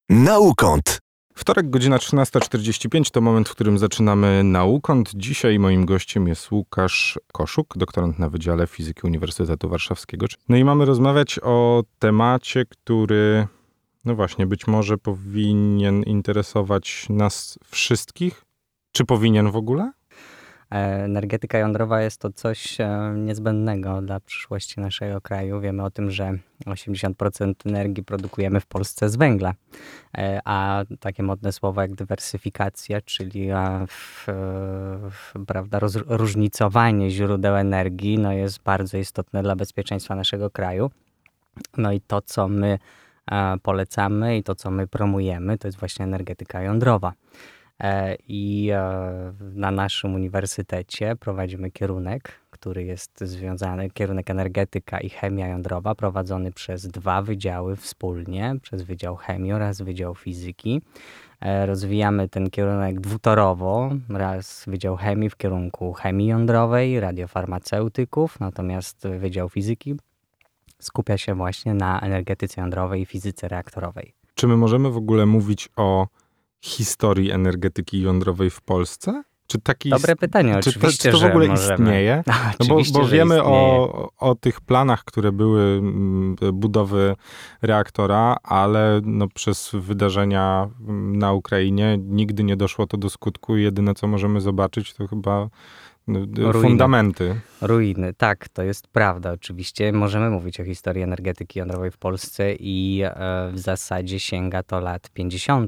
Naukąt. Wtorek, godzina 13:45 to moment, w którym zaczynamy Naukąt. Dzisiaj moim gościem jest Łukasz Koszuk, doktorant na Wydziale Fizyki Uniwersytetu Warszawskiego. No i mamy rozmawiać o temacie, który, no właśnie, być może powinien interesować nas wszystkich. Czy powinien w ogóle? Energetyka jądrowa jest to coś niezbędnego dla przyszłości naszego kraju. Wiemy o tym, że 80% energii produkujemy w Polsce z węgla, a takie modne słowa jak dywersyfikacja, czyli prawda, różnicowanie źródeł energii, no jest bardzo istotne dla bezpieczeństwa naszego kraju. No i to, co my polecamy i to, co my promujemy, to jest właśnie energetyka jądrowa. I na naszym uniwersytecie prowadzimy kierunek, który jest związany, kierunek energetyka i chemia jądrowa, prowadzony przez 2 wydziały wspólnie, przez Wydział Chemii oraz Wydział Fizyki. Rozwijamy ten kierunek dwutorowo, raz Wydział Chemii w kierunku chemii jądrowej, radiofarmaceutyków, natomiast Wydział Fizyki skupia się właśnie na energetyce jądrowej i fizyce reaktorowej. Czy my możemy w ogóle mówić o historii energetyki jądrowej w Polsce? Czy taki Dobre pytanie, oczywiście, czy to w ogóle możemy. istnieje? No bo wiemy o tych planach, które były budowy reaktora, ale no przez wydarzenia na Ukrainie nigdy nie doszło to do skutku. Jedyne, co możemy zobaczyć, to chyba fundamenty. Ruiny, tak, to jest prawda. Oczywiście możemy mówić o historii energetyki jądrowej w Polsce i w zasadzie sięga to lat 50.,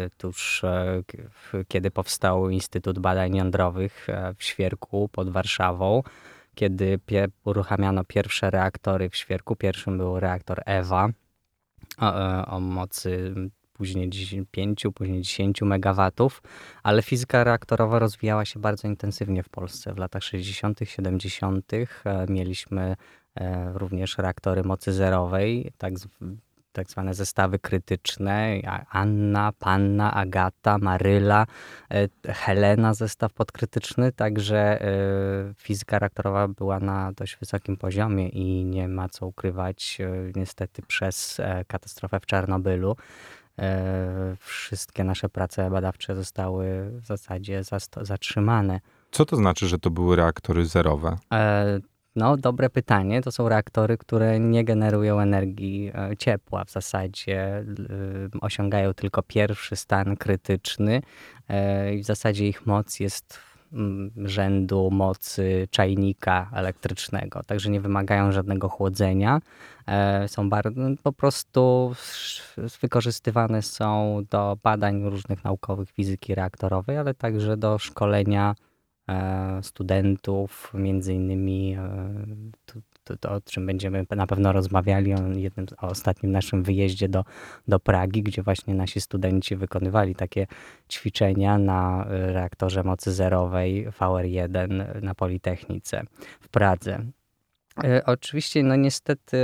kiedy powstał Instytut Badań Jądrowych w Świerku pod Warszawą, kiedy uruchamiano pierwsze reaktory w Świerku. Pierwszym był reaktor EWA o mocy później 5, później 10 megawatów, ale fizyka reaktorowa rozwijała się bardzo intensywnie w Polsce. W latach 60., 70. mieliśmy również reaktory mocy zerowej, tak zwane zestawy krytyczne, Anna, Panna, Agata, Maryla, Helena, zestaw podkrytyczny, także fizyka reaktorowa była na dość wysokim poziomie i nie ma co ukrywać, niestety przez katastrofę w Czarnobylu wszystkie nasze prace badawcze zostały w zasadzie zatrzymane. Co to znaczy, że to były reaktory zerowe? No, dobre pytanie. To są reaktory, które nie generują energii ciepła. W zasadzie osiągają tylko pierwszy stan krytyczny i w zasadzie ich moc jest rzędu mocy czajnika elektrycznego. Także nie wymagają żadnego chłodzenia. Są po prostu wykorzystywane są do badań różnych naukowych fizyki reaktorowej, ale także do szkolenia studentów, między innymi to, o czym będziemy na pewno rozmawiali, o ostatnim naszym wyjeździe do Pragi, gdzie właśnie nasi studenci wykonywali takie ćwiczenia na reaktorze mocy zerowej VR1 na Politechnice w Pradze. Oczywiście, no niestety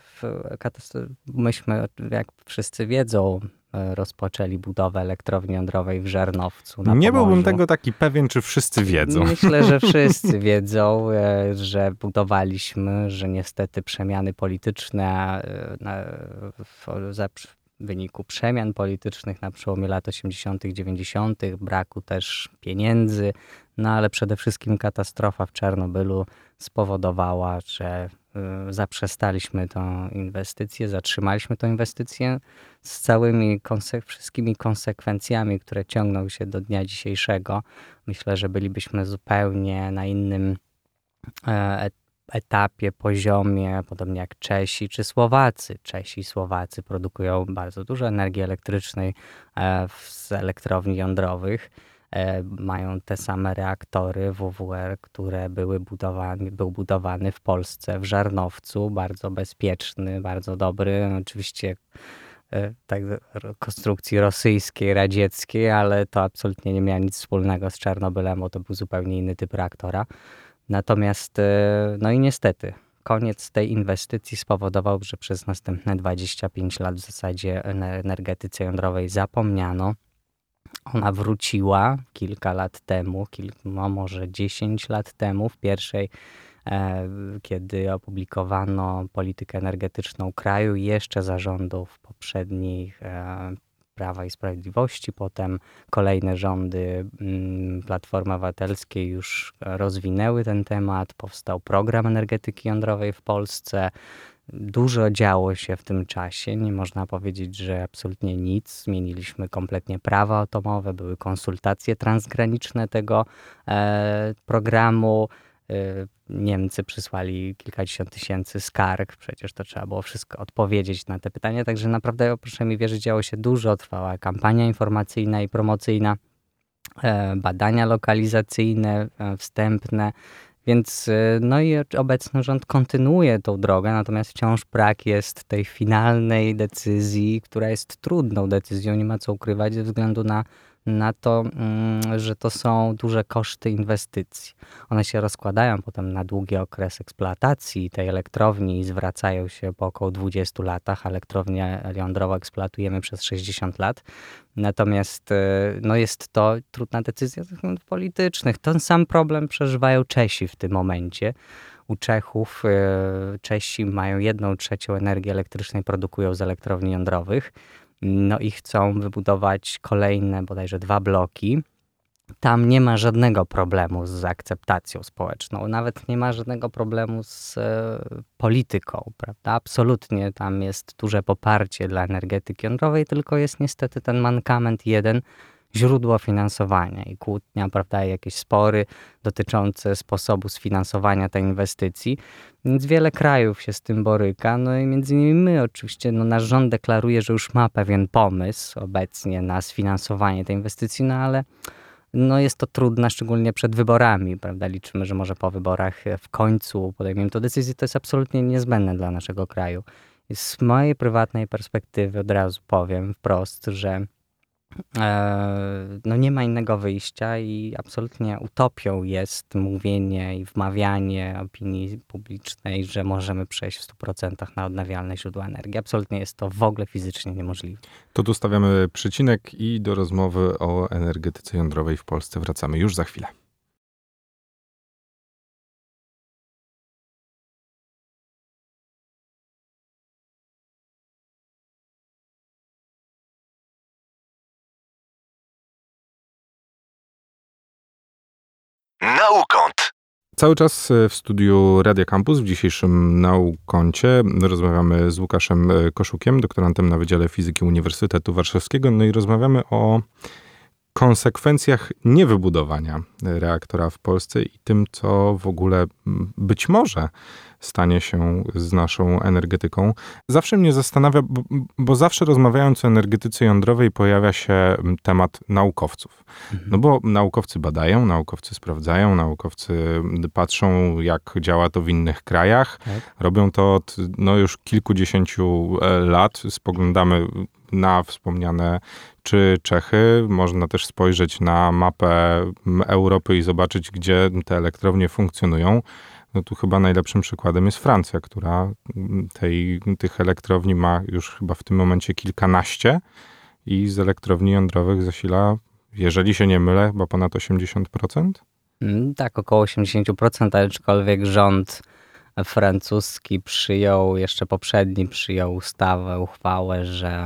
myśmy, jak wszyscy wiedzą, rozpoczęli budowę elektrowni jądrowej w Żarnowcu na Nie Pomorzu. byłbym tego taki pewien, czy wszyscy wiedzą. Myślę, że wszyscy wiedzą, że budowaliśmy, że niestety przemiany polityczne w wyniku przemian politycznych na przełomie lat 80., 90., braku też pieniędzy, no ale przede wszystkim katastrofa w Czarnobylu spowodowała, że zaprzestaliśmy tą inwestycję, zatrzymaliśmy tą inwestycję z wszystkimi konsekwencjami, które ciągną się do dnia dzisiejszego. Myślę, że bylibyśmy zupełnie na innym etapie, poziomie, podobnie jak Czesi czy Słowacy. Czesi i Słowacy produkują bardzo dużo energii elektrycznej z elektrowni jądrowych. Mają te same reaktory WWR, które był budowany w Polsce, w Żarnowcu, bardzo bezpieczny, bardzo dobry, oczywiście tak, konstrukcji rosyjskiej, radzieckiej, ale to absolutnie nie miało nic wspólnego z Czarnobylem, bo to był zupełnie inny typ reaktora. Natomiast, no i niestety, koniec tej inwestycji spowodował, że przez następne 25 lat w zasadzie energetyce jądrowej zapomniano. Ona wróciła kilka lat temu, może 10 lat temu, kiedy opublikowano politykę energetyczną kraju jeszcze za rządów poprzednich Prawa i Sprawiedliwości, potem kolejne rządy Platformy Obywatelskiej już rozwinęły ten temat, powstał program energetyki jądrowej w Polsce. Dużo działo się w tym czasie, nie można powiedzieć, że absolutnie nic. Zmieniliśmy kompletnie prawo atomowe, były konsultacje transgraniczne tego programu. Niemcy przysłali kilkadziesiąt tysięcy skarg, przecież to trzeba było wszystko odpowiedzieć na te pytania, także naprawdę proszę mi wierzyć, działo się dużo, trwała kampania informacyjna i promocyjna, badania lokalizacyjne, wstępne, więc no i obecny rząd kontynuuje tą drogę, natomiast wciąż brak jest tej finalnej decyzji, która jest trudną decyzją, nie ma co ukrywać ze względu na to, że to są duże koszty inwestycji. One się rozkładają potem na długi okres eksploatacji tej elektrowni i zwracają się po około 20 latach. Elektrownię jądrową eksploatujemy przez 60 lat. Natomiast no jest to trudna decyzja ze względów politycznych. Ten sam problem przeżywają Czesi w tym momencie. U Czechów Czesi mają 1/3 energii elektrycznej produkują z elektrowni jądrowych. No i chcą wybudować kolejne bodajże 2 bloki. Tam nie ma żadnego problemu z akceptacją społeczną, nawet nie ma żadnego problemu z polityką, prawda? Absolutnie tam jest duże poparcie dla energetyki jądrowej, tylko jest niestety ten mankament jeden, źródło finansowania i kłótnia, prawda, jakieś spory dotyczące sposobu sfinansowania tej inwestycji. Więc wiele krajów się z tym boryka, no i między innymi my oczywiście, no nasz rząd deklaruje, że już ma pewien pomysł obecnie na sfinansowanie tej inwestycji, no ale no jest to trudne, szczególnie przed wyborami, prawda, liczymy, że może po wyborach w końcu podejmiemy tę decyzję, to jest absolutnie niezbędne dla naszego kraju. I z mojej prywatnej perspektywy od razu powiem wprost, że no nie ma innego wyjścia i absolutnie utopią jest mówienie i wmawianie opinii publicznej, że możemy przejść w 100% na odnawialne źródła energii. Absolutnie jest to w ogóle fizycznie niemożliwe. To tu stawiamy przecinek i do rozmowy o energetyce jądrowej w Polsce wracamy już za chwilę. Naukąt. Cały czas w studiu Radia Campus w dzisiejszym Naukącie rozmawiamy z Łukaszem Koszukiem, doktorantem na Wydziale Fizyki Uniwersytetu Warszawskiego. No i rozmawiamy o konsekwencjach niewybudowania reaktora w Polsce i tym, co w ogóle być może stanie się z naszą energetyką. Zawsze mnie zastanawia, bo zawsze rozmawiając o energetyce jądrowej pojawia się temat naukowców. No bo naukowcy badają, naukowcy sprawdzają, naukowcy patrzą, jak działa to w innych krajach. Tak. Robią to od już kilkudziesięciu lat. Spoglądamy na wspomniane czy Czechy. Można też spojrzeć na mapę Europy i zobaczyć, gdzie te elektrownie funkcjonują. No tu chyba najlepszym przykładem jest Francja, która tych elektrowni ma już chyba w tym momencie kilkanaście i z elektrowni jądrowych zasila, jeżeli się nie mylę, chyba ponad 80%? Tak, około 80%, aczkolwiek rząd francuski jeszcze poprzedni przyjął uchwałę,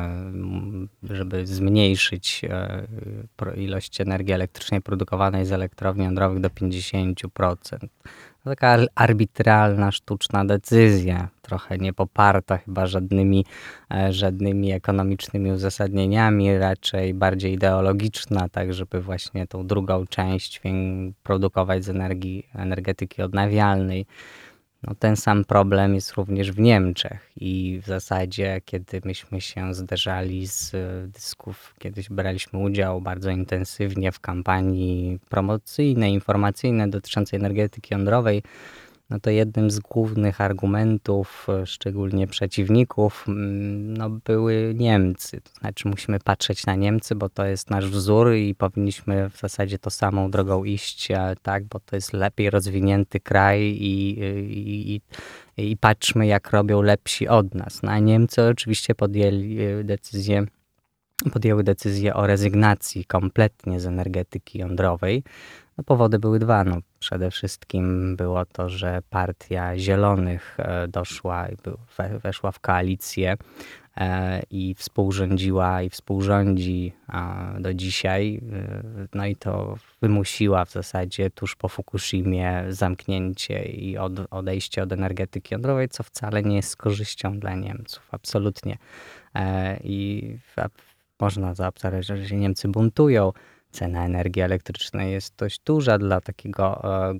żeby zmniejszyć ilość energii elektrycznej produkowanej z elektrowni jądrowych do 50%. To taka arbitralna, sztuczna decyzja, trochę nie poparta chyba żadnymi ekonomicznymi uzasadnieniami, raczej bardziej ideologiczna, tak żeby właśnie tą drugą część produkować z energetyki odnawialnej. No, ten sam problem jest również w Niemczech i w zasadzie, kiedy myśmy się zderzali z kiedyś braliśmy udział bardzo intensywnie w kampanii promocyjnej, informacyjnej dotyczącej energetyki jądrowej, no to jednym z głównych argumentów, szczególnie przeciwników, były Niemcy. To znaczy musimy patrzeć na Niemcy, bo to jest nasz wzór i powinniśmy w zasadzie tą samą drogą iść, tak, bo to jest lepiej rozwinięty kraj i patrzmy, jak robią lepsi od nas. No, a Niemcy oczywiście podjęły decyzję o rezygnacji kompletnie z energetyki jądrowej. No, powody były dwa. No, przede wszystkim było to, że partia Zielonych weszła w koalicję i współrządziła i współrządzi do dzisiaj. No i to wymusiła w zasadzie tuż po Fukushimie zamknięcie i odejście od energetyki jądrowej, co wcale nie jest z korzyścią dla Niemców, absolutnie. I można zaobserwować, że się Niemcy buntują. Cena energii elektrycznej jest dość duża dla takiego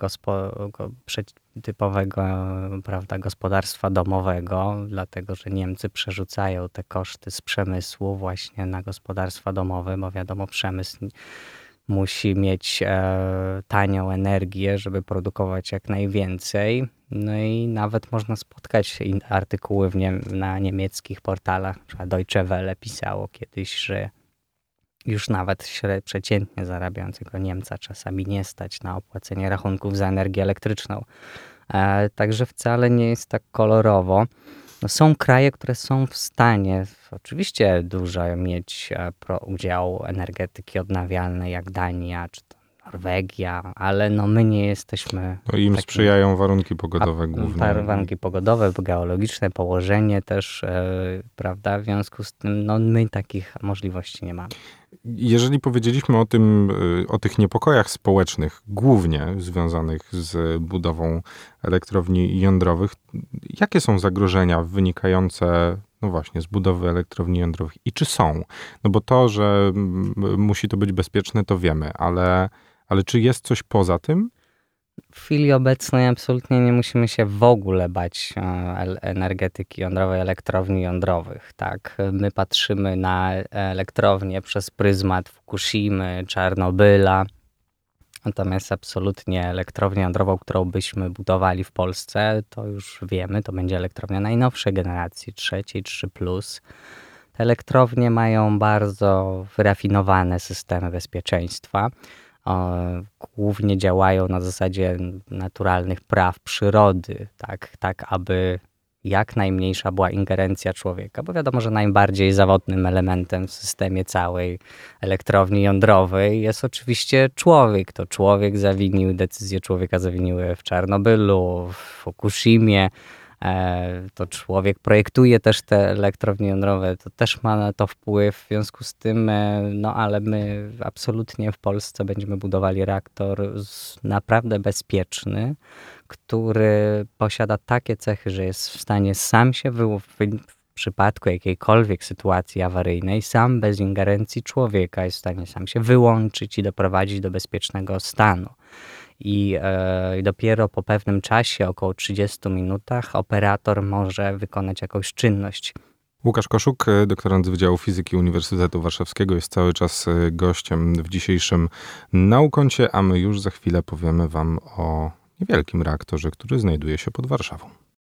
typowego, prawda, gospodarstwa domowego, dlatego że Niemcy przerzucają te koszty z przemysłu właśnie na gospodarstwa domowe, bo wiadomo, przemysł musi mieć tanią energię, żeby produkować jak najwięcej. No i nawet można spotkać artykuły na niemieckich portalach. Na przykład Deutsche Welle pisało kiedyś, że już nawet przeciętnie zarabiającego Niemca czasami nie stać na opłacenie rachunków za energię elektryczną. Także wcale nie jest tak kolorowo. No, są kraje, które są w stanie oczywiście dużo mieć udział energetyki odnawialnej, jak Dania czy to Norwegia, ale no my nie jesteśmy... No im sprzyjają warunki pogodowe głównie. Warunki pogodowe, geologiczne, położenie też, prawda? W związku z tym no my takich możliwości nie mamy. Jeżeli powiedzieliśmy o tych niepokojach społecznych, głównie związanych z budową elektrowni jądrowych, jakie są zagrożenia wynikające, no właśnie, z budowy elektrowni jądrowych i czy są? No bo to, że musi to być bezpieczne, to wiemy, ale czy jest coś poza tym? W chwili obecnej absolutnie nie musimy się w ogóle bać energetyki jądrowej, elektrowni jądrowych. Tak? My patrzymy na elektrownię przez pryzmat Fukushimy, Czarnobyla. Natomiast absolutnie elektrownię jądrową, którą byśmy budowali w Polsce, to już wiemy, to będzie elektrownia najnowszej generacji, trzeciej, 3+. Te elektrownie mają bardzo wyrafinowane systemy bezpieczeństwa. Głównie działają na zasadzie naturalnych praw przyrody, tak aby jak najmniejsza była ingerencja człowieka, bo wiadomo, że najbardziej zawodnym elementem w systemie całej elektrowni jądrowej jest oczywiście człowiek. To człowiek zawinił, decyzje człowieka zawiniły w Czarnobylu, w Fukushimie. To człowiek projektuje też te elektrownie jądrowe, to też ma na to wpływ, w związku z tym, no ale my absolutnie w Polsce będziemy budowali reaktor naprawdę bezpieczny, który posiada takie cechy, że jest w stanie sam się w przypadku jakiejkolwiek sytuacji awaryjnej, sam bez ingerencji człowieka jest w stanie sam się wyłączyć i doprowadzić do bezpiecznego stanu. I dopiero po pewnym czasie, około 30 minutach, operator może wykonać jakąś czynność. Łukasz Koszuk, doktorant z Wydziału Fizyki Uniwersytetu Warszawskiego, jest cały czas gościem w dzisiejszym Naukącie, a my już za chwilę powiemy wam o niewielkim reaktorze, który znajduje się pod Warszawą.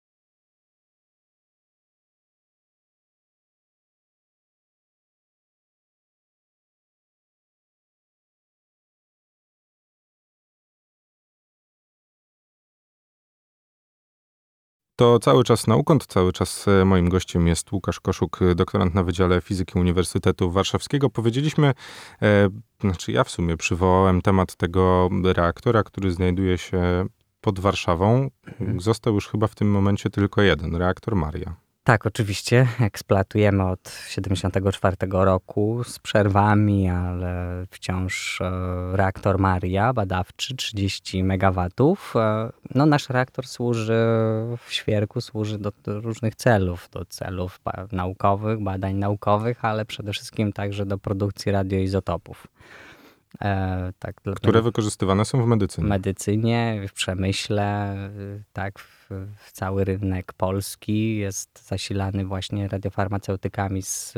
To cały czas Naukąt, cały czas moim gościem jest Łukasz Koszuk, doktorant na Wydziale Fizyki Uniwersytetu Warszawskiego. Powiedzieliśmy, ja w sumie przywołałem temat tego reaktora, który znajduje się pod Warszawą. Został już chyba w tym momencie tylko jeden, reaktor Maria. Tak, oczywiście. Eksploatujemy od 1974 roku z przerwami, ale wciąż reaktor Maria badawczy, 30 MW. No, nasz reaktor służy w Świerku, służy do różnych celów. Do celów naukowych, badań naukowych, ale przede wszystkim także do produkcji radioizotopów. Które wykorzystywane są w medycynie. W medycynie, w przemyśle, tak, w cały rynek polski jest zasilany właśnie radiofarmaceutykami z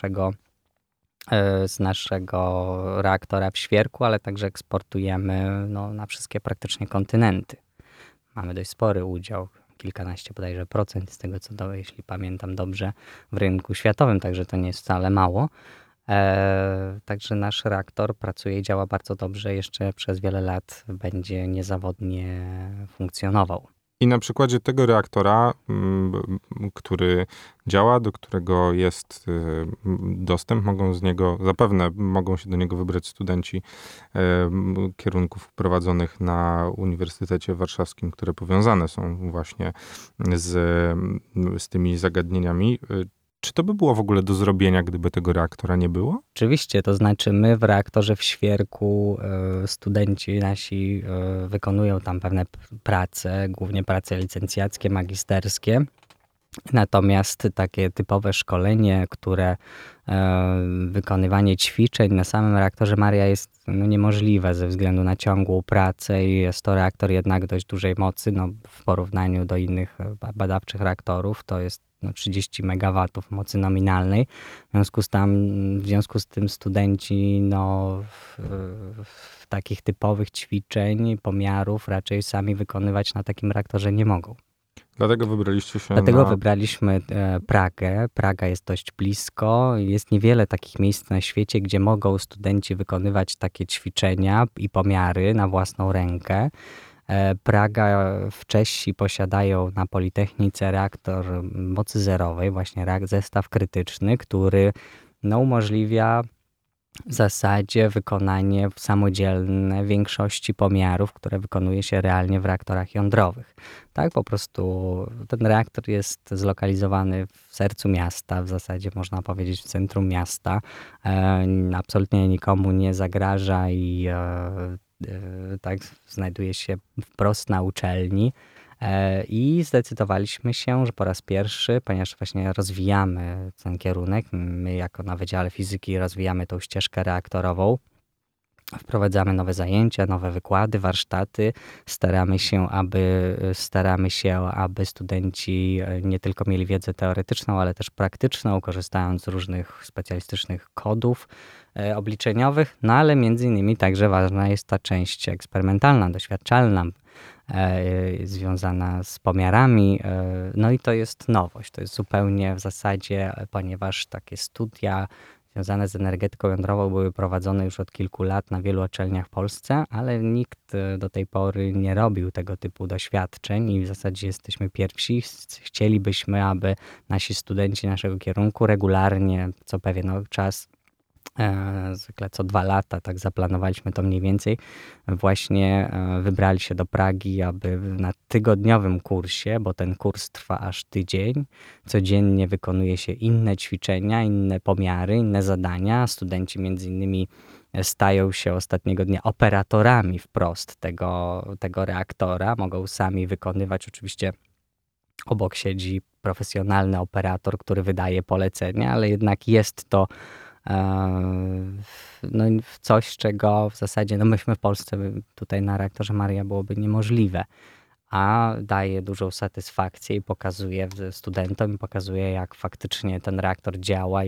naszego reaktora w Świerku, ale także eksportujemy na wszystkie praktycznie kontynenty. Mamy dość spory udział, kilkanaście bodajże procent z tego, jeśli pamiętam dobrze, w rynku światowym, także to nie jest wcale mało. Także nasz reaktor pracuje i działa bardzo dobrze. Jeszcze przez wiele lat będzie niezawodnie funkcjonował. I na przykładzie tego reaktora, który działa, do którego jest dostęp, zapewne mogą się do niego wybrać studenci kierunków prowadzonych na Uniwersytecie Warszawskim, które powiązane są właśnie z tymi zagadnieniami. Czy to by było w ogóle do zrobienia, gdyby tego reaktora nie było? Oczywiście, to znaczy my w reaktorze w Świerku, studenci nasi wykonują tam pewne prace, głównie prace licencjackie, magisterskie. Natomiast takie typowe szkolenie, wykonywanie ćwiczeń na samym reaktorze Maria jest niemożliwe ze względu na ciągłą pracę i jest to reaktor jednak dość dużej mocy, w porównaniu do innych badawczych reaktorów to jest 30 MW mocy nominalnej. W związku z tym studenci w takich typowych ćwiczeń, pomiarów raczej sami wykonywać na takim reaktorze nie mogą. Dlatego wybraliście się wybraliśmy Pragę. Praga jest dość blisko. Jest niewiele takich miejsc na świecie, gdzie mogą studenci wykonywać takie ćwiczenia i pomiary na własną rękę. Praga, Czesi posiadają na Politechnice reaktor mocy zerowej, właśnie zestaw krytyczny, który umożliwia w zasadzie wykonanie samodzielne większości pomiarów, które wykonuje się realnie w reaktorach jądrowych. Tak, po prostu ten reaktor jest zlokalizowany w sercu miasta, w zasadzie można powiedzieć w centrum miasta. Absolutnie nikomu nie zagraża i tak znajduje się wprost na uczelni. I zdecydowaliśmy się, że po raz pierwszy, ponieważ właśnie rozwijamy ten kierunek, my jako na Wydziale Fizyki rozwijamy tą ścieżkę reaktorową, wprowadzamy nowe zajęcia, nowe wykłady, warsztaty, staramy się, aby studenci nie tylko mieli wiedzę teoretyczną, ale też praktyczną, korzystając z różnych specjalistycznych kodów obliczeniowych, ale między innymi także ważna jest ta część eksperymentalna, doświadczalna, związana z pomiarami. I to jest nowość. To jest zupełnie w zasadzie, ponieważ takie studia związane z energetyką jądrową były prowadzone już od kilku lat na wielu uczelniach w Polsce, ale nikt do tej pory nie robił tego typu doświadczeń i w zasadzie jesteśmy pierwsi. Chcielibyśmy, aby nasi studenci naszego kierunku regularnie, co pewien czas, zwykle co 2 lata, tak zaplanowaliśmy to mniej więcej, właśnie wybrali się do Pragi, aby na tygodniowym kursie, bo ten kurs trwa aż tydzień, codziennie wykonuje się inne ćwiczenia, inne pomiary, inne zadania. Studenci między innymi stają się ostatniego dnia operatorami wprost tego reaktora, mogą sami wykonywać, oczywiście obok siedzi profesjonalny operator, który wydaje polecenia, ale jednak jest to coś, czego w zasadzie myśmy w Polsce tutaj na reaktorze Maria byłoby niemożliwe, a daje dużą satysfakcję i pokazuje studentom, jak faktycznie ten reaktor działa,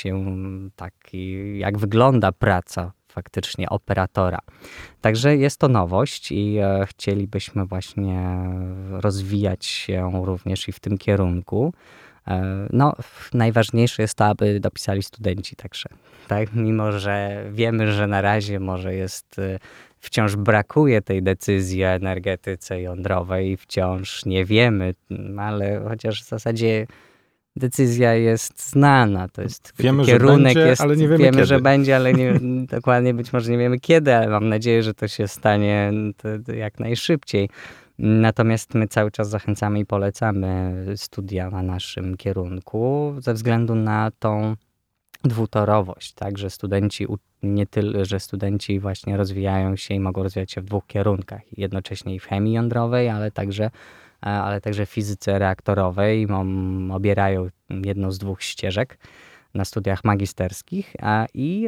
jak wygląda praca faktycznie operatora. Także jest to nowość i chcielibyśmy właśnie rozwijać się również i w tym kierunku. Najważniejsze jest to, aby dopisali studenci także. Tak? Mimo że wiemy, że na razie może wciąż brakuje tej decyzji o energetyce jądrowej, wciąż nie wiemy, ale chociaż w zasadzie decyzja jest znana. To jest wiemy, kierunek, że będzie, ale nie wiemy kiedy. Że będzie, ale dokładnie być może nie wiemy kiedy, ale mam nadzieję, że to się stanie jak najszybciej. Natomiast my cały czas zachęcamy i polecamy studia na naszym kierunku ze względu na tą dwutorowość, tak, że studenci właśnie rozwijają się i mogą rozwijać się w 2 kierunkach, jednocześnie i w chemii jądrowej, ale także w fizyce reaktorowej, obierają jedną z 2 ścieżek na studiach magisterskich, i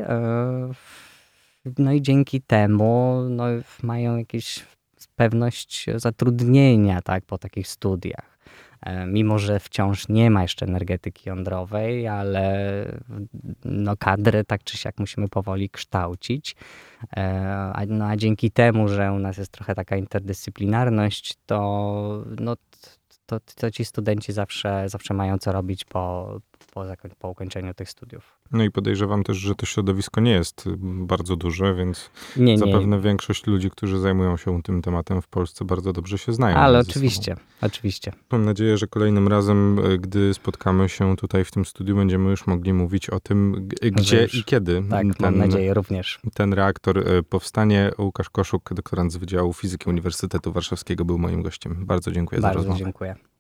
dzięki temu mają jakieś pewność zatrudnienia, tak, po takich studiach. Mimo że wciąż nie ma jeszcze energetyki jądrowej, ale kadrę tak czy siak musimy powoli kształcić. A dzięki temu, że u nas jest trochę taka interdyscyplinarność, to ci studenci zawsze mają co robić po ukończeniu tych studiów. No i podejrzewam też, że to środowisko nie jest bardzo duże, więc Nie. zapewne większość ludzi, którzy zajmują się tym tematem w Polsce, bardzo dobrze się znają. Ale oczywiście. Mam nadzieję, że kolejnym razem, gdy spotkamy się tutaj w tym studiu, będziemy już mogli mówić o tym, gdzie i kiedy mam nadzieję również. Ten reaktor powstanie. Łukasz Koszuk, doktorant z Wydziału Fizyki Uniwersytetu Warszawskiego, był moim gościem. Bardzo dziękuję za rozmowę. Bardzo dziękuję.